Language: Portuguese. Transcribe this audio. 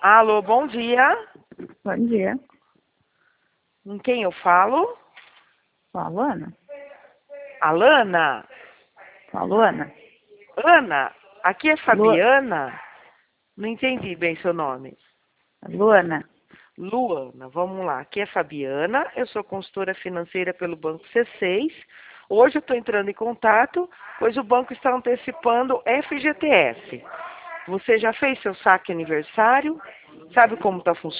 Alô, bom dia. Bom dia. Com quem eu falo? Falo, Ana. Alana? Falo, Ana. Ana? Aqui é Lu... Fabiana? Não entendi bem seu nome. Luana. Luana, vamos lá. Aqui é Fabiana, eu sou consultora financeira pelo Banco C6. Hoje eu estou entrando em contato, pois o banco está antecipando FGTS. Você já fez seu saque aniversário? Sabe como está funcionando?